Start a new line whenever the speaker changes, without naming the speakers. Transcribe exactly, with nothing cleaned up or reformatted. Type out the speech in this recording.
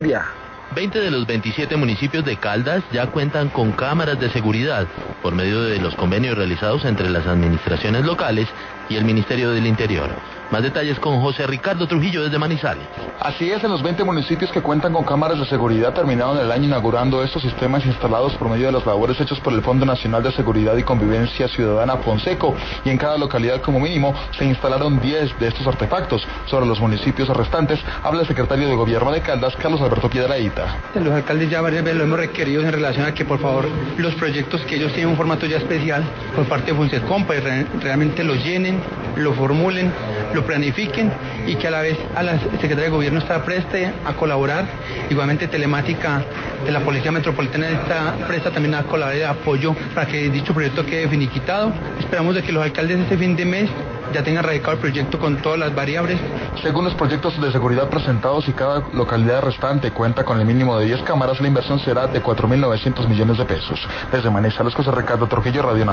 Ya.
veinte de los veintisiete municipios de Caldas ya cuentan con cámaras de seguridad por medio de los convenios realizados entre las administraciones locales y el Ministerio del Interior. Más detalles con José Ricardo Trujillo desde Manizales.
Así es, en los veinte municipios que cuentan con cámaras de seguridad terminaron el año inaugurando estos sistemas instalados por medio de las labores hechas por el Fondo Nacional de Seguridad y Convivencia Ciudadana Fonseco, y en cada localidad como mínimo se instalaron diez de estos artefactos. Sobre los municipios restantes habla el secretario de Gobierno de Caldas, Carlos Alberto Piedrahíta.
Los alcaldes ya varias veces lo hemos requerido en relación a que por favor los proyectos que ellos tienen un formato ya especial por parte de Fonsecom, pues re realmente los llenen, lo formulen, lo planifiquen, y que a la vez a la Secretaría de Gobierno está preste a colaborar. Igualmente Telemática de la Policía Metropolitana está presta también a colaborar de apoyo para que dicho proyecto quede finiquitado. Esperamos de que los alcaldes este fin de mes ya tengan radicado el proyecto con todas las variables.
Según los proyectos de seguridad presentados, y cada localidad restante cuenta con el mínimo de diez cámaras, la inversión será de cuatro mil novecientos millones de pesos. Desde Manizales, José Ricardo Trujillo, Radio Nacional.